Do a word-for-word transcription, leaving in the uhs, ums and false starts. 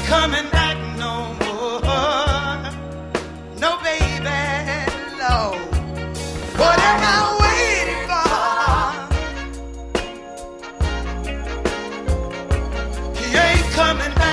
coming back no more. No, baby, no. What am I waiting for? He ain't coming back.